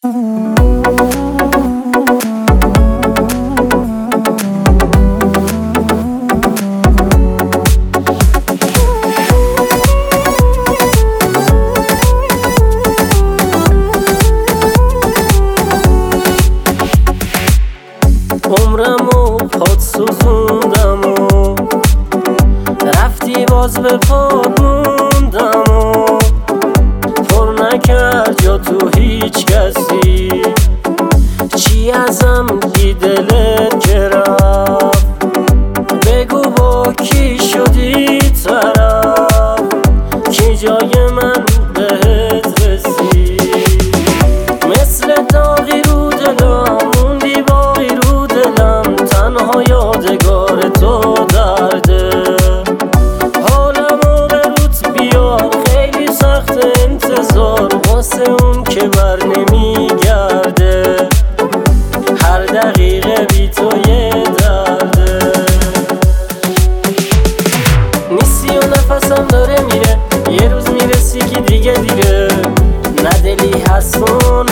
عمرمو پات سوزوندم و رفتی باز به پات موندم و پر نکرد یا تو هیچ کسی چی ازم بی دلت که رفت بگو با کی شدی طرف کی جای من بهت رسید مثل داغی رو دلم موندی باقی رو دلم تنها یادگار تو درده حالمو به روت بیار خیلی سخت انتظار واسه اون که بر نمیگرده هر دقیقه بی تو یه درده نیستی و نفسم داره میره یه روز میرسی که دیگه دیره نه دلی هست و